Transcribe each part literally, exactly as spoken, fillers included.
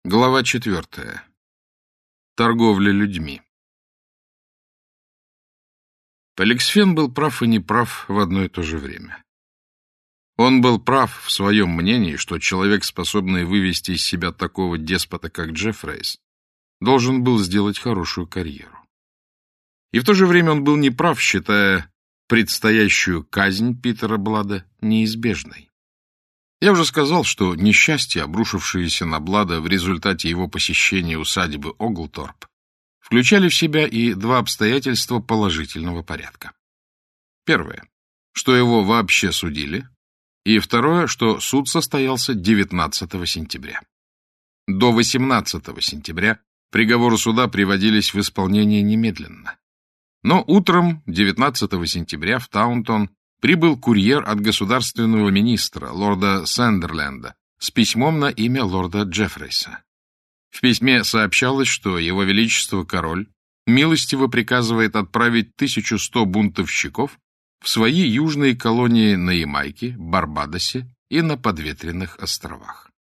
Глава четвертая. Торговля людьми. Поликсфен был прав и неправ в одно и то же время. Он был прав в своем мнении, что человек, способный вывести из себя такого деспота, как Джеффрейс, должен был сделать хорошую карьеру. И в то же время он был неправ, считая предстоящую казнь Питера Блада неизбежной. Я уже сказал, что несчастья, обрушившиеся на Блада в результате его посещения усадьбы Оглторп, включали в себя и два обстоятельства положительного порядка. Первое, что его вообще судили, и второе, что суд состоялся девятнадцатого сентября. До восемнадцатого сентября приговоры суда приводились в исполнение немедленно. Но утром девятнадцатого сентября в Таунтон прибыл курьер от государственного министра, лорда Сандерленда, с письмом на имя лорда Джеффрейса. В письме сообщалось, что его величество король милостиво приказывает отправить тысячу сто бунтовщиков в свои южные колонии на Ямайке, Барбадосе и на Подветренных островах.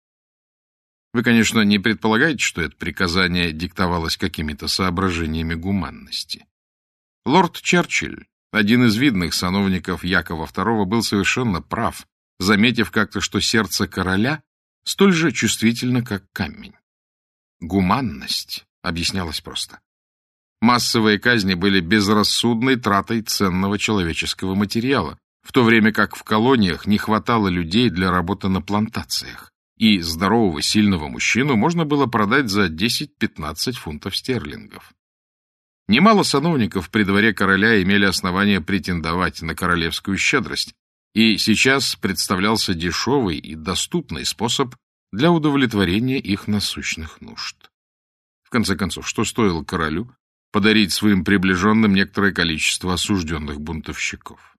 Вы, конечно, не предполагаете, что это приказание диктовалось какими-то соображениями гуманности. Лорд Черчилль, один из видных сановников Якова второго, был совершенно прав, заметив как-то, что сердце короля столь же чувствительно, как камень. Гуманность объяснялась просто. Массовые казни были безрассудной тратой ценного человеческого материала, в то время как в колониях не хватало людей для работы на плантациях, и здорового, сильного мужчину можно было продать за десять-пятнадцать фунтов стерлингов. Немало сановников при дворе короля имели основания претендовать на королевскую щедрость, и сейчас представлялся дешевый и доступный способ для удовлетворения их насущных нужд. В конце концов, что стоило королю подарить своим приближенным некоторое количество осужденных бунтовщиков?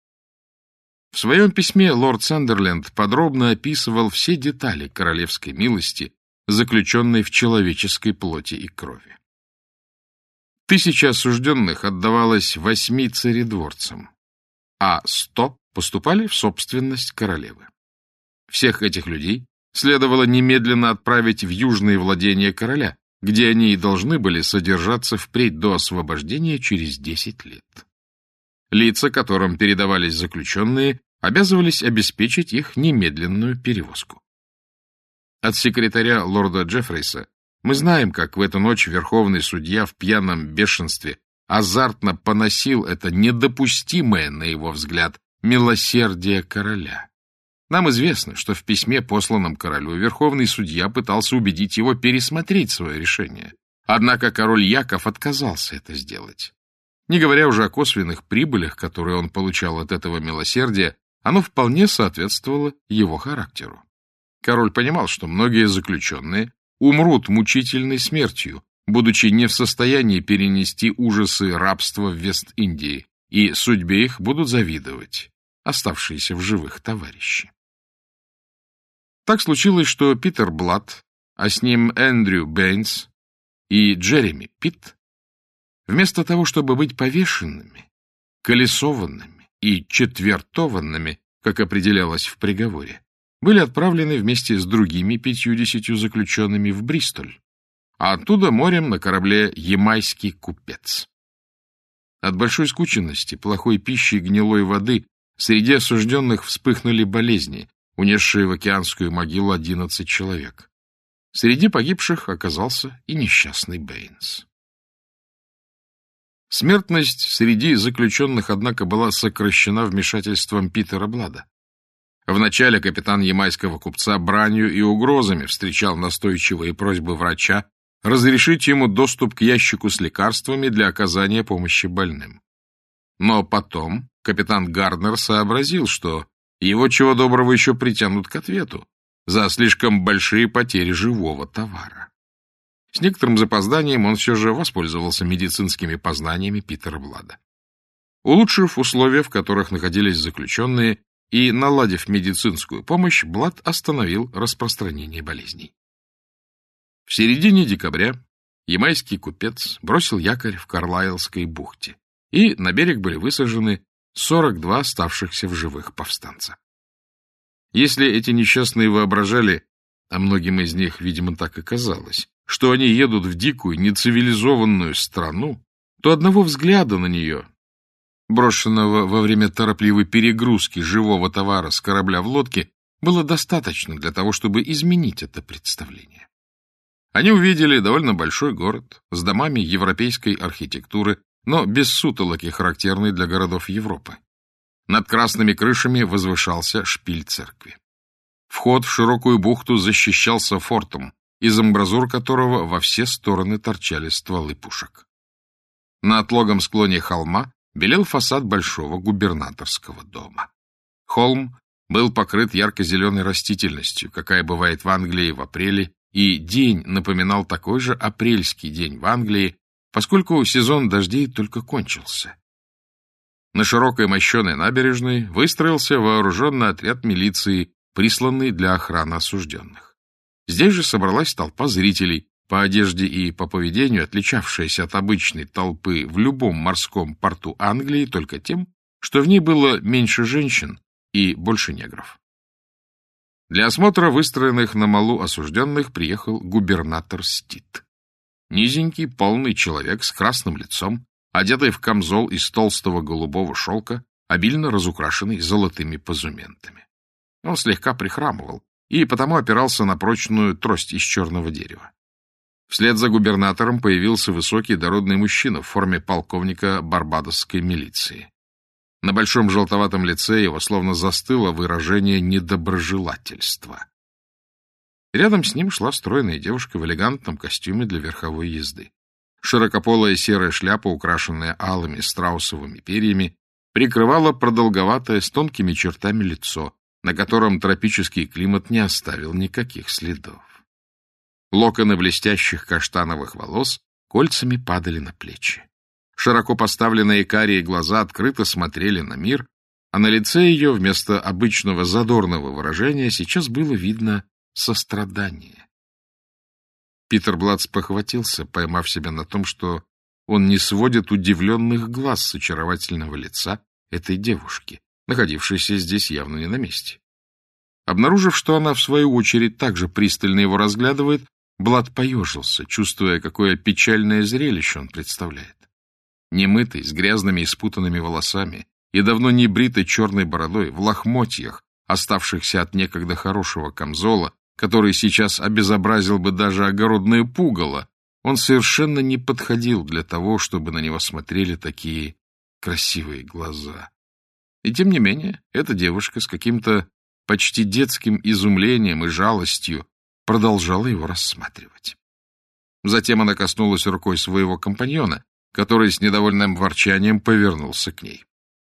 В своем письме лорд Сандерленд подробно описывал все детали королевской милости, заключенной в человеческой плоти и крови. Тысяча осужденных отдавалось восьми царедворцам, а сто поступали в собственность королевы. Всех этих людей следовало немедленно отправить в южные владения короля, где они и должны были содержаться впредь до освобождения через десять лет. Лица, которым передавались заключенные, обязывались обеспечить их немедленную перевозку. От секретаря лорда Джеффрейса мы знаем, как в эту ночь верховный судья в пьяном бешенстве азартно поносил это недопустимое, на его взгляд, милосердие короля. Нам известно, что в письме, посланном королю, верховный судья пытался убедить его пересмотреть свое решение. Однако король Яков отказался это сделать. Не говоря уже о косвенных прибылях, которые он получал от этого милосердия, оно вполне соответствовало его характеру. Король понимал, что многие заключенные умрут мучительной смертью, будучи не в состоянии перенести ужасы рабства в Вест-Индии, и судьбе их будут завидовать оставшиеся в живых товарищи. Так случилось, что Питер Блад, а с ним Эндрю Бэйнс и Джереми Питт, вместо того, чтобы быть повешенными, колесованными и четвертованными, как определялось в приговоре, были отправлены вместе с другими пятьюдесятью заключенными в Бристоль, а оттуда морем на корабле «Ямайский купец». От большой скученности, плохой пищи и гнилой воды среди осужденных вспыхнули болезни, унесшие в океанскую могилу одиннадцать человек. Среди погибших оказался и несчастный Бэйнс. Смертность среди заключенных, однако, была сокращена вмешательством Питера Блада. Вначале капитан ямайского купца бранью и угрозами встречал настойчивые просьбы врача разрешить ему доступ к ящику с лекарствами для оказания помощи больным. Но потом капитан Гарднер сообразил, что его чего доброго еще притянут к ответу за слишком большие потери живого товара. С некоторым запозданием он все же воспользовался медицинскими познаниями Питера Блада. Улучшив условия, в которых находились заключенные, и наладив медицинскую помощь, Блад остановил распространение болезней. В середине декабря ямайский купец бросил якорь в Карлайлской бухте, и на берег были высажены сорок два оставшихся в живых повстанца. Если эти несчастные воображали, а многим из них, видимо, так и казалось, что они едут в дикую, нецивилизованную страну, то одного взгляда на нее, брошенного во время торопливой перегрузки живого товара с корабля в лодке, было достаточно для того, чтобы изменить это представление. Они увидели довольно большой город с домами европейской архитектуры, но без сутолоки, характерной для городов Европы. Над красными крышами возвышался шпиль церкви. Вход в широкую бухту защищался фортом, из амбразур которого во все стороны торчали стволы пушек. На отлогом склоне холма белел фасад большого губернаторского дома. Холм был покрыт ярко-зеленой растительностью, какая бывает в Англии в апреле, и день напоминал такой же апрельский день в Англии, поскольку сезон дождей только кончился. На широкой мощеной набережной выстроился вооруженный отряд милиции, присланный для охраны осужденных. Здесь же собралась толпа зрителей, по одежде и по поведению отличавшаяся от обычной толпы в любом морском порту Англии только тем, что в ней было меньше женщин и больше негров. Для осмотра выстроенных на малу осужденных приехал губернатор Стит. Низенький, полный человек с красным лицом, одетый в камзол из толстого голубого шелка, обильно разукрашенный золотыми позументами. Он слегка прихрамывал и потому опирался на прочную трость из черного дерева. Вслед за губернатором появился высокий дородный мужчина в форме полковника барбадосской милиции. На большом желтоватом лице его словно застыло выражение недоброжелательства. Рядом с ним шла стройная девушка в элегантном костюме для верховой езды. Широкополая серая шляпа, украшенная алыми страусовыми перьями, прикрывала продолговатое с тонкими чертами лицо, на котором тропический климат не оставил никаких следов. Локоны блестящих каштановых волос кольцами падали на плечи. Широко поставленные карие глаза открыто смотрели на мир, а на лице ее вместо обычного задорного выражения сейчас было видно сострадание. Питер Бладс похватился, поймав себя на том, что он не сводит удивленных глаз с очаровательного лица этой девушки, находившейся здесь явно не на месте. Обнаружив, что она, в свою очередь, также пристально его разглядывает, Блад поежился, чувствуя, какое печальное зрелище он представляет. Немытый, с грязными и спутанными волосами и давно не бритой черной бородой, в лохмотьях, оставшихся от некогда хорошего камзола, который сейчас обезобразил бы даже огородное пугало, он совершенно не подходил для того, чтобы на него смотрели такие красивые глаза. И тем не менее, эта девушка с каким-то почти детским изумлением и жалостью продолжала его рассматривать. Затем она коснулась рукой своего компаньона, который с недовольным ворчанием повернулся к ней.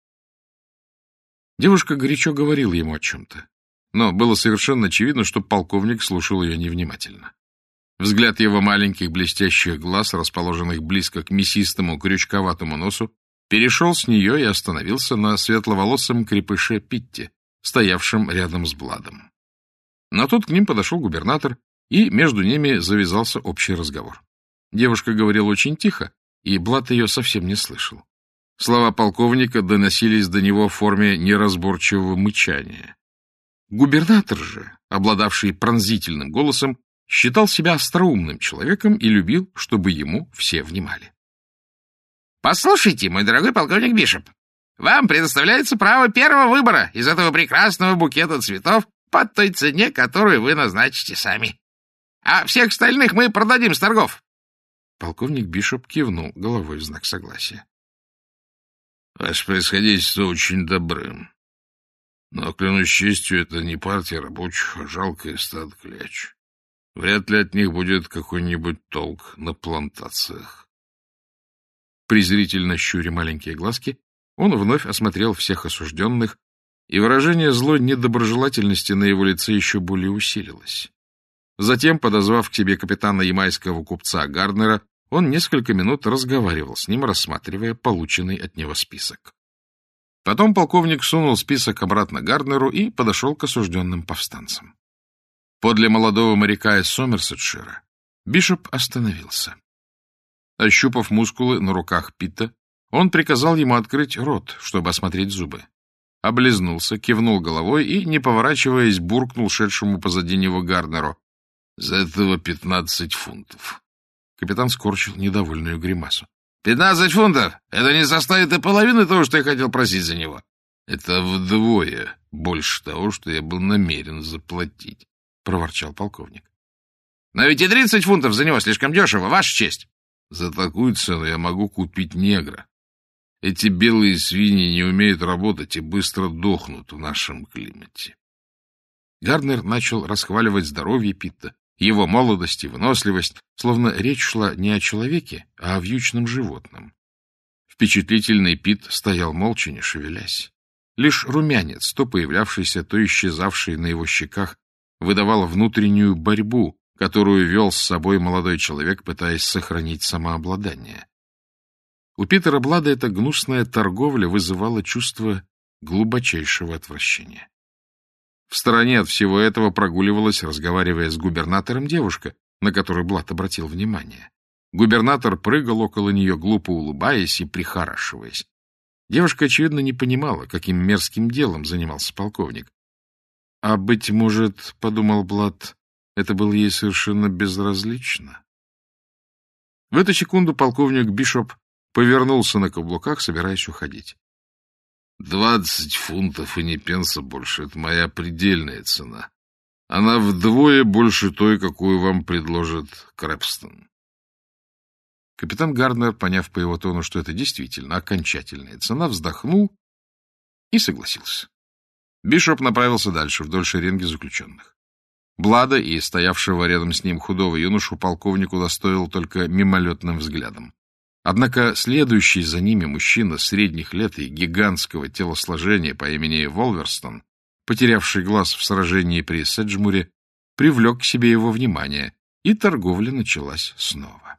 Девушка горячо говорила ему о чем-то, но было совершенно очевидно, что полковник слушал ее невнимательно. Взгляд его маленьких блестящих глаз, расположенных близко к мясистому крючковатому носу, перешел с нее и остановился на светловолосом крепыше Питте, стоявшем рядом с Бладом. Но тут к ним подошел губернатор, и между ними завязался общий разговор. Девушка говорила очень тихо, и Блад ее совсем не слышал. Слова полковника доносились до него в форме неразборчивого мычания. Губернатор же, обладавший пронзительным голосом, считал себя остроумным человеком и любил, чтобы ему все внимали. — Послушайте, мой дорогой полковник Бишоп, вам предоставляется право первого выбора из этого прекрасного букета цветов под той цене, которую вы назначите сами. А всех остальных мы продадим с торгов. Полковник Бишоп кивнул головой в знак согласия. — Ваше происходительство очень добры. Но, клянусь честью, это не партия рабочих, а жалкое стадо кляч. Вряд ли от них будет какой-нибудь толк на плантациях. Презрительно щуря маленькие глазки, он вновь осмотрел всех осужденных, и выражение злой недоброжелательности на его лице еще более усилилось. Затем, подозвав к себе капитана ямайского купца Гарднера, он несколько минут разговаривал с ним, рассматривая полученный от него список. Потом полковник сунул список обратно Гарднеру и подошел к осужденным повстанцам. Подле молодого моряка из Сомерсетшира Бишоп остановился. Ощупав мускулы на руках Питта, он приказал ему открыть рот, чтобы осмотреть зубы. Облизнулся, кивнул головой и, не поворачиваясь, буркнул шедшему позади него Гарднеру. За этого пятнадцать фунтов. Капитан скорчил недовольную гримасу. Пятнадцать фунтов? Это не составит и половины того, что я хотел просить за него. Это вдвое больше того, что я был намерен заплатить, — проворчал полковник. Но ведь и тридцать фунтов за него слишком дешево, ваша честь. За такую цену я могу купить негра. Эти белые свиньи не умеют работать и быстро дохнут в нашем климате. Гарднер начал расхваливать здоровье Питта, его молодость и выносливость, словно речь шла не о человеке, а о вьючном животном. Впечатлительный Питт стоял молча, не шевелясь. Лишь румянец, то появлявшийся, то исчезавший на его щеках, выдавал внутреннюю борьбу, которую вел с собой молодой человек, пытаясь сохранить самообладание. У Питера Блада эта гнусная торговля вызывала чувство глубочайшего отвращения. В стороне от всего этого прогуливалась, разговаривая с губернатором, девушка, на которую Блад обратил внимание. Губернатор прыгал около нее, глупо улыбаясь и прихорашиваясь. Девушка, очевидно, не понимала, каким мерзким делом занимался полковник. А, быть может, — подумал Блад, — это было ей совершенно безразлично. В эту секунду полковник Бишоп повернулся на каблуках, собираясь уходить. Двадцать фунтов и ни пенса больше — это моя предельная цена. Она вдвое больше той, какую вам предложит Крэпстон. Капитан Гарднер, поняв по его тону, что это действительно окончательная цена, вздохнул и согласился. Бишоп направился дальше, вдоль шеренги заключенных. Блада и стоявшего рядом с ним худого юношу полковник удостоил только мимолетным взглядом. Однако следующий за ними мужчина средних лет и гигантского телосложения по имени Волверстон, потерявший глаз в сражении при Седжмуре, привлек к себе его внимание, и торговля началась снова.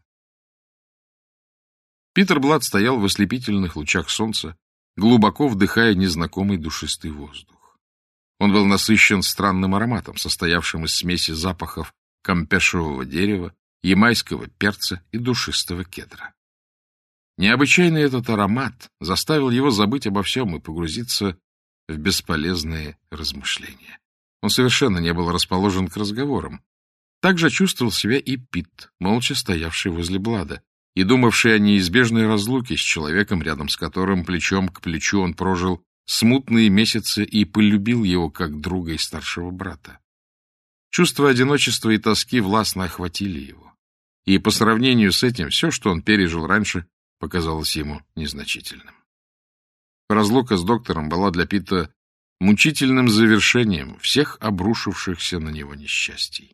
Питер Блад стоял в ослепительных лучах солнца, глубоко вдыхая незнакомый душистый воздух. Он был насыщен странным ароматом, состоявшим из смеси запахов кампешевого дерева, ямайского перца и душистого кедра. Необычайный этот аромат заставил его забыть обо всем и погрузиться в бесполезные размышления. Он совершенно не был расположен к разговорам. Так же чувствовал себя и Питт, молча стоявший возле Блада, и думавший о неизбежной разлуке с человеком, рядом с которым плечом к плечу он прожил смутные месяцы и полюбил его как друга и старшего брата. Чувство одиночества и тоски властно охватили его, и по сравнению с этим все, что он пережил раньше, показалось ему незначительным. Разлука с доктором была для Питта мучительным завершением всех обрушившихся на него несчастий.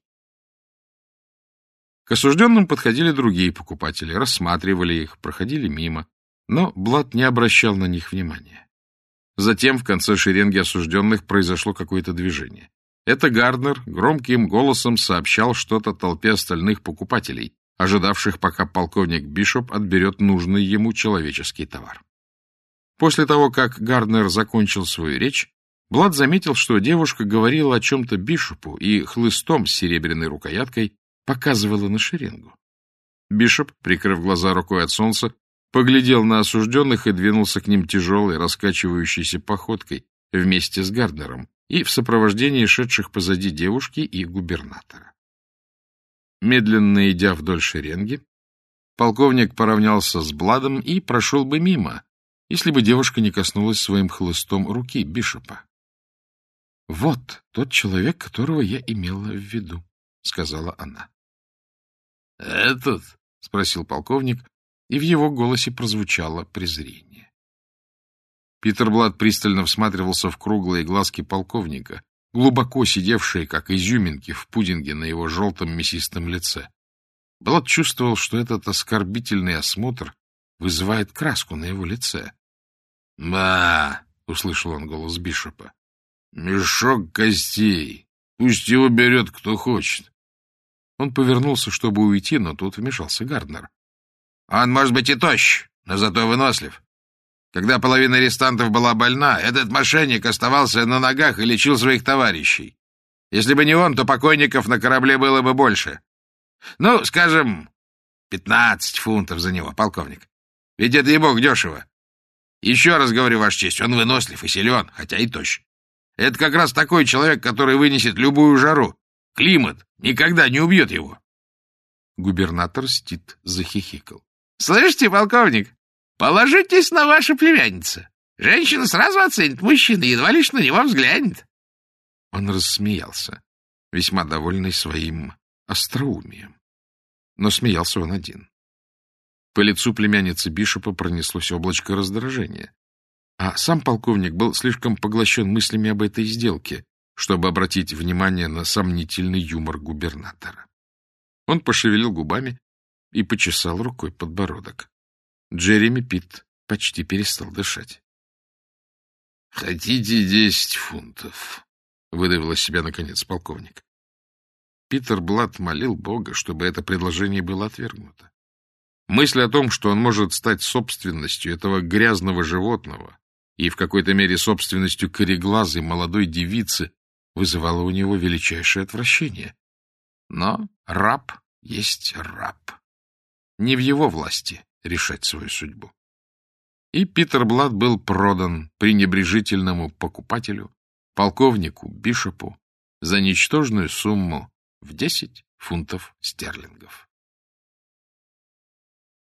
К осужденным подходили другие покупатели, рассматривали их, проходили мимо, но Блад не обращал на них внимания. Затем в конце шеренги осужденных произошло какое-то движение. Это Гарднер громким голосом сообщал что-то толпе остальных покупателей, ожидавших, пока полковник Бишоп отберет нужный ему человеческий товар. После того, как Гарднер закончил свою речь, Блад заметил, что девушка говорила о чем-то Бишопу и хлыстом с серебряной рукояткой показывала на шеренгу. Бишоп, прикрыв глаза рукой от солнца, поглядел на осужденных и двинулся к ним тяжелой, раскачивающейся походкой вместе с Гарднером и в сопровождении шедших позади девушки и губернатора. Медленно идя вдоль шеренги, полковник поравнялся с Бладом и прошел бы мимо, если бы девушка не коснулась своим хлыстом руки Бишопа. — Вот тот человек, которого я имела в виду, — сказала она. — Этот? — спросил полковник, и в его голосе прозвучало презрение. Питер Блад пристально всматривался в круглые глазки полковника, глубоко сидевшие, как изюминки в пудинге на его желтом мясистом лице. Блад чувствовал, что этот оскорбительный осмотр вызывает краску на его лице. — Ба! — услышал он голос Бишопа. — Мешок костей. Пусть его берет кто хочет. Он повернулся, чтобы уйти, но тут вмешался Гарднер. — Он, может быть, и тощ, но зато вынослив. Когда половина арестантов была больна, этот мошенник оставался на ногах и лечил своих товарищей. Если бы не он, то покойников на корабле было бы больше. Ну, скажем, пятнадцать фунтов за него, полковник. Ведь это, ей-бог, дешево. Еще раз говорю, Ваша честь, он вынослив и силен, хотя и тощ. Это как раз такой человек, который вынесет любую жару. Климат никогда не убьет его. Губернатор Стит захихикал. — Слышите, полковник, положитесь на вашу племянницу. Женщина сразу оценит мужчину, едва лишь на него взглянет. Он рассмеялся, весьма довольный своим остроумием. Но смеялся он один. По лицу племянницы Бишопа пронеслось облачко раздражения. А сам полковник был слишком поглощен мыслями об этой сделке, чтобы обратить внимание на сомнительный юмор губернатора. Он пошевелил губами и почесал рукой подбородок. Джереми Питт почти перестал дышать. — Хотите десять фунтов? — выдавил из себя, наконец, полковник. Питер Блатт молил Бога, чтобы это предложение было отвергнуто. Мысль о том, что он может стать собственностью этого грязного животного и в какой-то мере собственностью кореглазой молодой девицы, вызывала у него величайшее отвращение. Но раб есть раб. Не в его власти решать свою судьбу. И Питер Блатт был продан пренебрежительному покупателю, полковнику Бишопу, за ничтожную сумму в десять фунтов стерлингов.